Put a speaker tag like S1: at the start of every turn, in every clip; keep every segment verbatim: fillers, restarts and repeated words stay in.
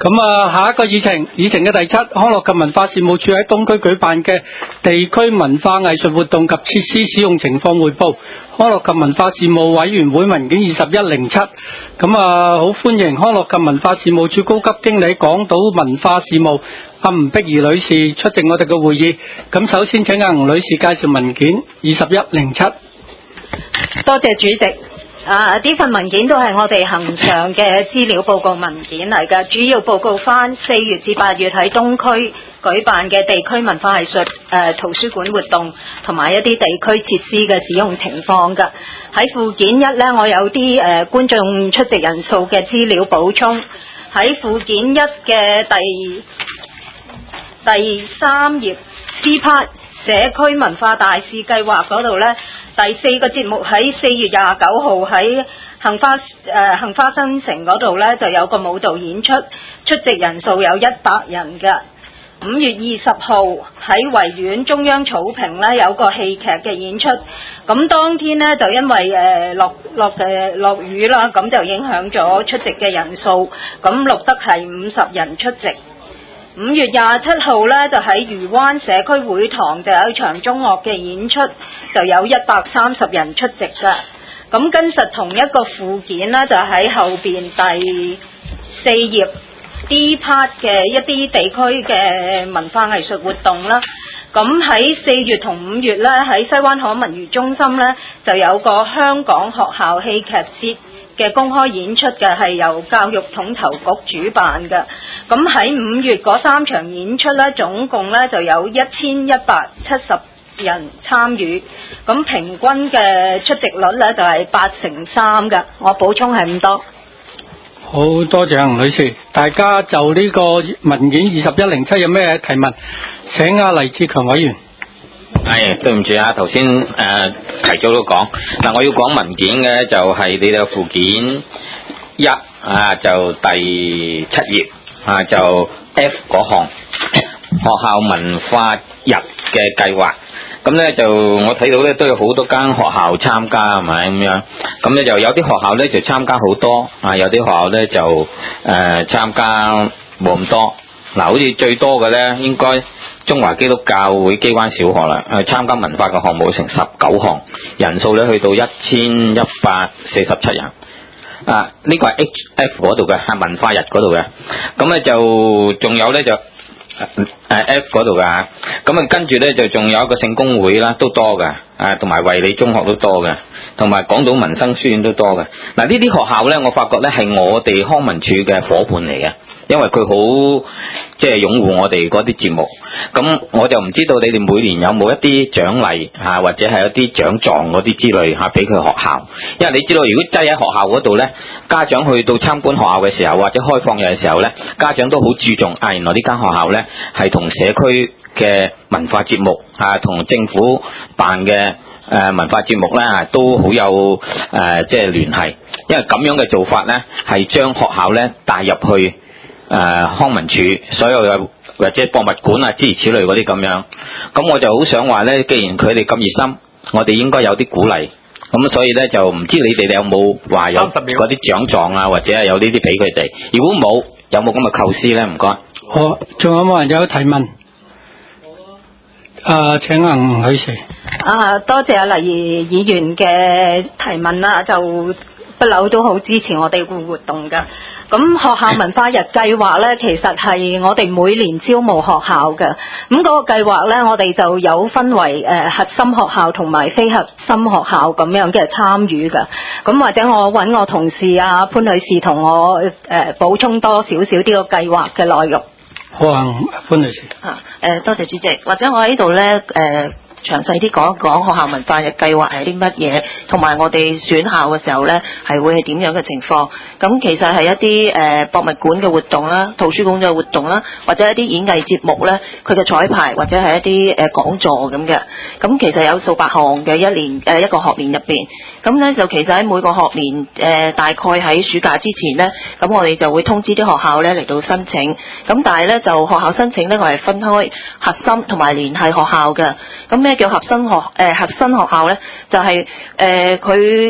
S1: 咁啊，下一個議程，議程嘅第七，康樂及文化事務處喺東區舉辦嘅地區文化藝術活動及設施使用情況匯報，康樂及文化事務委員會文件二十一零七。咁啊，好歡迎康樂及文化事務處高級經理港島文化事務阿吳碧儀女士出席我哋嘅會議。咁首先請阿吳女士介紹文件二十一零七。
S2: 多謝主席。啊！呢份文件都係我哋恒常嘅資料報告文件嚟㗎，主要報告翻四月至八月喺東區舉辦嘅地區文化藝術誒、呃、圖書館活動同埋一啲地區設施嘅使用情況㗎。喺附件一呢，我有啲誒、呃、觀眾出席人數嘅資料補充。喺附件一嘅第第三頁 C part 社區文化大使計劃嗰度呢，第四個節目喺四月廿九號喺杏花誒、呃、杏花新城嗰度呢，就有個舞蹈演出，出席人數有一百人嘅。五月二十號喺維園中央草坪呢，有個戲劇嘅演出，咁當天呢，就因為誒落落誒落雨啦，咁就影響咗出席嘅人數，咁錄得係五十人出席。五月廿七號呢，就喺漁灣社區會堂就有一場中樂嘅演出，就有一百三十人出席㗎。咁跟實同一個附件呢，就喺後邊第四頁 D part 嘅一啲地區嘅文化藝術活動啦。咁喺四月同五月呢，喺西灣河文娛中心呢，就有個香港學校戲劇節嘅公開演出嘅，係由教育統籌局主辦嘅。咁喺五月嗰三場演出呢，總共呢就有一千一百七十人參與，咁平均嘅出席率呢就係八成三嘅。我補充係咁多。
S1: 好多謝吳女士，大家就呢個文件二十一零七有咩提問？請阿黎志強委員。
S3: 係，對唔住啊，頭先誒提早都講嗱，我要講文件嘅就係你嘅附件一啊，就第七頁啊，就 F 嗰項學校文化日嘅計劃。咁咧就我睇到咧都有好多間學校參加係咪咁樣？咁咧就有啲學校咧就參加好多啊，有啲學校咧就誒、呃、參加冇咁多。嗱、啊，好似最多嘅咧應該中華基督教會基灣小學啦，誒參加文化嘅項目成十九項，人數咧去到一千一百四十七人。啊，呢、這個係 H F 嗰度嘅，係文化日嗰度嘅。咁咧就仲有咧就。誒 F 嗰度噶，咁啊跟住咧就仲有一個聖公會啦，都多嘅，啊同埋衛理中學都多嘅，同埋港島民生書院都多嘅。嗱呢啲學校咧，我發覺咧係我哋康文署嘅伙伴嚟嘅，因為佢好即係擁護我哋嗰啲節目。咁我就唔知道你哋每年有冇一啲獎勵嚇，或者係一啲獎狀嗰啲之類嚇俾佢學校。因為你知道，如果擠喺學校嗰度咧，家長去到參觀學校嘅時候，或者開放日嘅時候咧，家長都好注重啊，原來呢間學校咧係同社區嘅文化節目啊，同政府辦嘅誒、呃、文化節目咧都好有誒、呃、即係聯繫。因為咁樣嘅做法咧，係將學校咧帶入去誒、呃、康文署所有嘅或者博物館啊諸如此類嗰啲咁樣。咁我就好想話咧，既然佢哋咁熱心，我哋應該有啲鼓勵。咁所以咧就唔知你哋有冇話有嗰啲獎狀啊，或者係有呢啲俾佢哋。如果冇，有冇咁嘅構思咧？唔該。
S1: 好，仲有冇人有提問？啊，請阿吳女士。
S2: 啊，多謝阿黎議員嘅提問啦，就不嬲都好支持我哋個活動㗎。咁學校文化日計劃呢，其實係我哋每年招募學校嘅。咁嗰個計劃呢，我哋就有分為誒、呃、核心學校同埋非核心學校咁樣嘅參與㗎。咁或者我揾我同事啊潘女士同我誒、呃、補充多少少呢個計劃嘅內容。
S1: 好啊，潘女士。
S4: 啊，誒、呃、多謝主席，或者我喺呢度呢。誒、呃。詳細啲講一講學校文化日計劃係啲乜嘢，同埋我哋選校嘅時候呢係會係點樣嘅情況。咁其實係一啲誒、呃、博物館嘅活動啦、圖書館嘅活動啦，或者一啲演藝節目呢，佢嘅彩排或者係一啲誒、呃、講座咁嘅。咁其實有數百項嘅一年誒、呃、一個學年入邊。咁呢就其實喺每個學年誒、呃、大概喺暑假之前呢，咁我哋就會通知啲學校呢嚟到申請。咁但係呢，就學校申請呢，我係分開核心同埋聯繫學校嘅。咁呢叫核心學誒、呃、核心學校咧，就係誒佢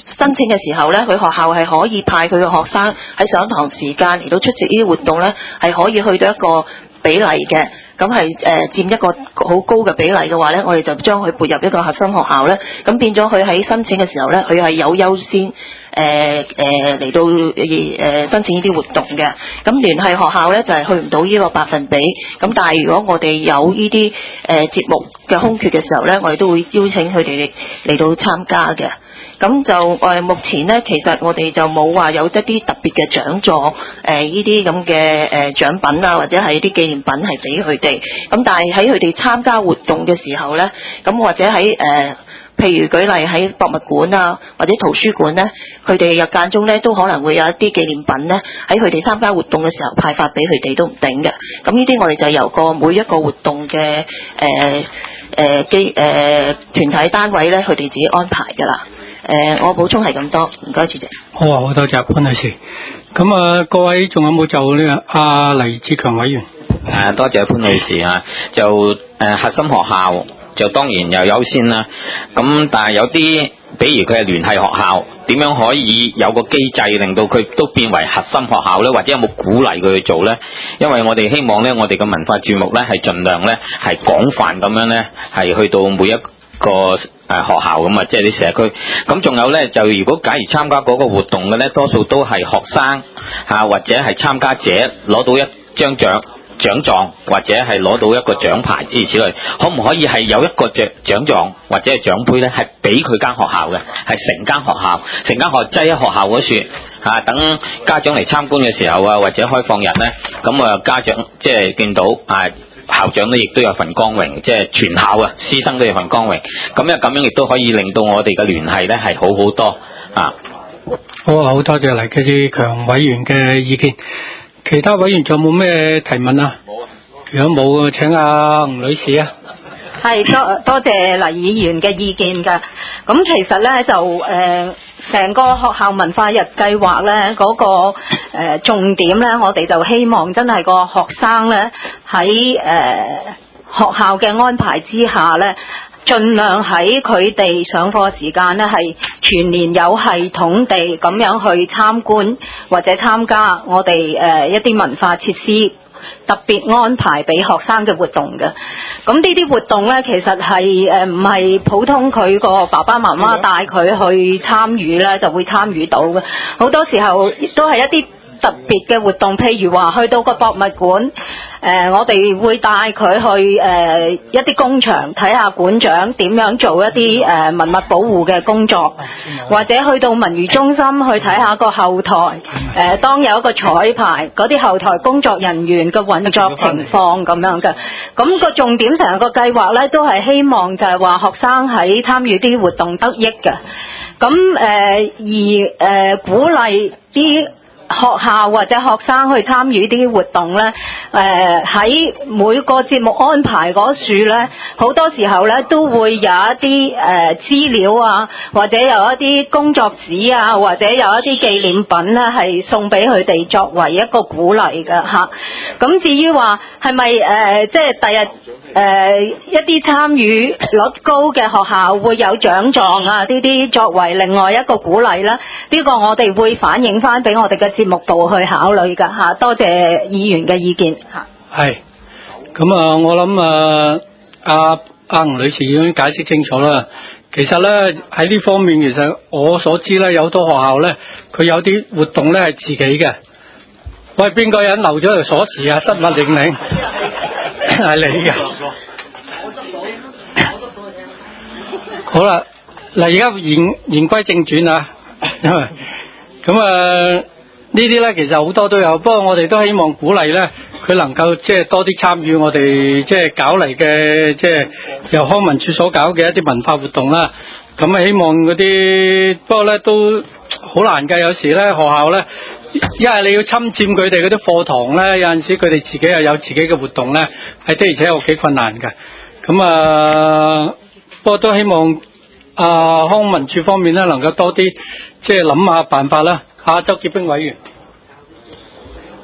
S4: 申請嘅時候咧，佢學校係可以派佢嘅學生喺上堂時間嚟到出席呢啲活動咧，係可以去到一個比例嘅。咁係誒佔一個好高嘅比例嘅話咧，我哋就將佢撥入一個核心學校咧，咁變咗佢喺申請嘅時候咧，佢係有優先誒誒嚟到誒、呃、申請呢啲活動嘅。咁聯繫學校咧就係、是、去唔到呢個百分比。咁但係如果我哋有呢啲誒節目嘅空缺嘅時候咧，我哋都會邀請佢哋嚟到參加嘅。咁就誒、呃、目前咧，其實我哋就冇話有一啲特別嘅獎座，誒呢啲咁嘅誒獎品啊，或者係一啲紀念品係俾佢哋。咁但係喺佢哋參加活動嘅時候咧，咁或者喺誒、呃、譬如舉例喺博物館啊，或者圖書館咧，佢哋日間中咧都可能會有一啲紀念品咧，喺佢哋參加活動嘅時候派發俾佢哋都唔定嘅。咁呢啲我哋就由個每一個活動嘅誒誒機誒團體單位咧，佢哋自己安排㗎啦。誒、呃，我補充係咁多，唔該主席。
S1: 好啊，好多謝潘女士。咁啊，各位仲有冇就呢個阿黎志強委員？
S3: 誒、啊，多謝潘女士啊。就誒、呃、核心學校就當然又優先啦。咁但係有啲，比如佢係聯繫學校，點樣可以有個機制令到佢都變為核心學校呢？或者有冇鼓勵佢去做呢？因為我哋希望呢，我哋嘅文化節目呢係盡量呢係廣泛咁樣呢，係去到每一個誒、呃、學校咁啊，即係啲社區。咁仲有呢，就如果假如參加嗰個活動嘅呢，多數都係學生嚇、啊、或者係參加者攞到一張獎獎狀，或者係攞到一個獎牌之類此類，可唔可以係有一個獎獎狀或者係獎杯呢？係俾佢間學校嘅，係成間學校，成間學校擠喺學校嗰處嚇，等家長嚟參觀嘅時候啊，或者開放日呢，咁啊家長即係見到啊。校長咧亦都有份光榮，即係全校啊，師生都有份光榮。咁樣咁樣亦都可以令到我哋嘅聯繫咧係好好多啊！
S1: 好啊，好多謝黎志強委員嘅意見。其他委員仲有冇咩提問啊？冇啊。如果冇，請阿吳女士啊。
S2: 係多多謝黎議員嘅意見㗎。咁其實咧就誒成、呃、個學校文化日計劃咧嗰、那個、呃、重點咧，我哋就希望真係個學生咧喺誒學校嘅安排之下咧，盡量喺佢哋上課時間咧係全年有系統地咁樣去參觀或者參加我哋誒、呃、一啲文化設施。特別安排俾學生嘅活動嘅，咁呢啲活動呢，其實係誒唔係普通佢個爸爸媽媽帶佢去參與呢就會參與到嘅，好多時候都係一啲特別嘅活動，譬如話去到個博物館，誒、呃、我哋會帶佢去誒、呃、一啲工場睇下館長點樣做一啲誒、呃、文物保護嘅工作，或者去到文娛中心去睇下個後台，誒、呃、當有一個彩排，嗰啲後台工作人員嘅運作情況咁樣嘅。咁、個重點成個計劃咧都係希望就係話學生喺參與啲活動得益嘅，咁誒、呃、而誒、呃、鼓勵啲學校或者學生去參與啲活動呢，誒、呃、喺每個節目安排嗰處呢，好多時候呢都會有一啲誒、呃、資料啊，或者有一啲工作紙啊，或者有一啲紀念品呢，係送俾佢哋作為一個鼓勵嘅嚇。咁、啊、至於話係咪誒即係第日誒一啲參與率高嘅學校會有獎狀啊？呢啲作為另外一個鼓勵啦，呢、呢個我哋會反映翻俾我哋嘅節目部去考慮㗎嚇。多謝議員嘅意見嚇。係，
S1: 咁啊，我諗啊，阿阿吳女士已經解釋清楚啦。其實咧喺呢方面，其實我所知咧，有好多學校咧，佢有啲活動咧係自己嘅。喂，邊個人留咗條鎖匙啊？失物認領係你㗎。好啦，嗱，而家言言歸正傳啊，咁啊呢啲咧其實好多都有，不過我哋都希望鼓勵咧，佢能夠即係多啲參與我哋即係搞嚟嘅，即係由康文署所搞嘅一啲文化活動啦。咁啊希望嗰啲，不過咧都好難㗎，有時咧學校咧，一係你要侵佔佢哋嗰啲課堂咧，有陣時佢哋自己又有自己嘅活動咧，係的而且確幾困難㗎。咁啊，不過都希望啊康文署方面咧能夠多啲即係諗下辦法啦。啊，周潔冰委員。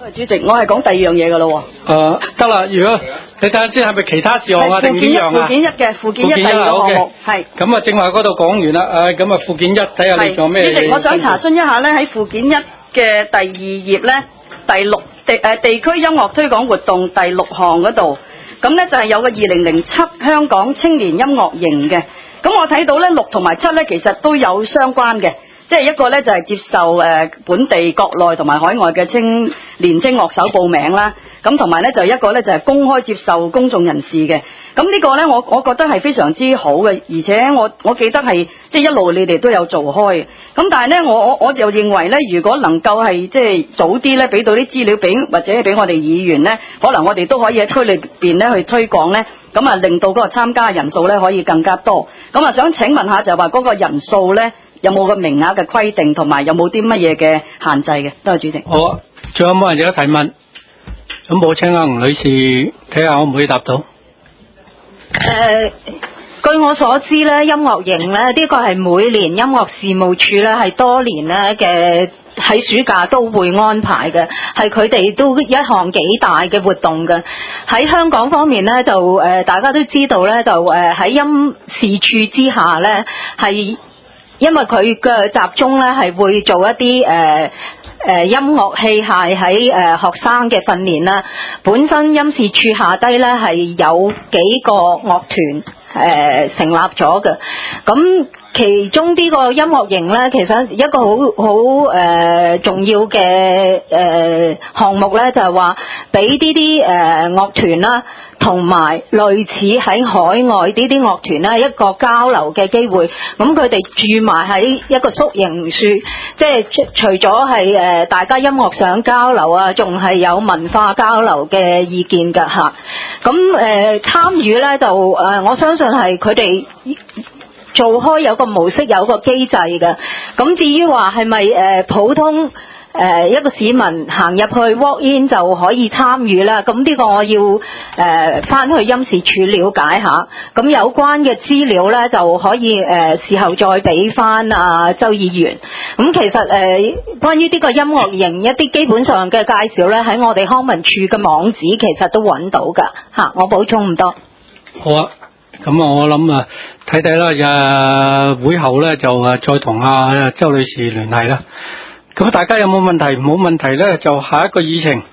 S5: 主席，我係講第二樣嘢㗎咯喎。
S1: 誒得啦，如果你睇下先係咪其他事項啊定邊樣啊？
S5: 附件一嘅附件一第二個項目係。咁
S1: 啊，正話嗰度講完啦，誒咁啊附件一睇下你講咩嘢。
S5: 主席，我想查詢一下咧，喺附件一嘅第二頁咧，第六地誒地區音樂推廣活動第六項嗰度，咁咧就係有個二零零七香港青年音樂營嘅。咁我睇到咧六同埋七咧，其實都有相關嘅。即係一個咧就係接受誒本地國內同埋海外嘅青年青樂手報名啦，咁同埋咧就一個咧就係公開接受公眾人士嘅。咁呢個咧我我覺得係非常之好嘅，而且我我記得係即係一路你哋都有做開嘅。咁但係咧我我我就認為咧，如果能夠係即係早啲咧俾到啲資料俾或者俾我哋議員咧，可能我哋都可以喺區裏邊咧去推廣咧，咁啊令到嗰個參加人數咧可以更加多。咁啊想請問下就話嗰個人數咧，有冇個名額嘅規定，同埋有冇啲乜嘢嘅限制嘅？多謝主席。
S1: 好啊，仲有冇人有得提問？咁冇請阿吳女士睇下可唔可以答到？誒、
S2: 呃，據我所知咧，音樂營咧呢、這個係每年音樂事務處咧係多年咧嘅喺暑假都會安排嘅，係佢哋都一項幾大嘅活動嘅。喺香港方面咧，就誒、呃、大家都知道咧，就誒喺、呃、音事處之下咧係。因為佢嘅集中咧係會做一啲誒誒音樂器械喺誒學生嘅訓練啦。本身音事處下低咧係有幾個樂團誒、呃、成立咗嘅，咁其中呢個音樂營咧，其實一個好好誒重要嘅誒項目咧，就係話俾呢啲誒樂團啦。同埋類似喺海外呢啲樂團咧一個交流嘅機會，咁佢哋住埋喺一個宿營處，即係除咗係誒大家音樂上交流啊，仲係有文化交流嘅意見㗎嚇。咁誒參與咧就誒、呃，我相信係佢哋做開有個模式，有個機制嘅。咁至於話係咪誒普通？誒、呃、一個市民行入去 walk in 就可以參與啦，咁呢個我要誒翻、呃、去音事處了解下，咁有關嘅資料咧就可以誒、呃、事後再俾翻啊周議員。咁其實誒、呃、關於呢個音樂營一啲基本上嘅介紹咧，喺我哋康文署嘅網址其實都揾到㗎嚇，我補充唔多。
S1: 好啊，咁啊我諗啊睇睇啦，誒會後咧就誒再同阿周女士聯繫啦。咁大家有冇問題？冇問題咧，就下一個議程。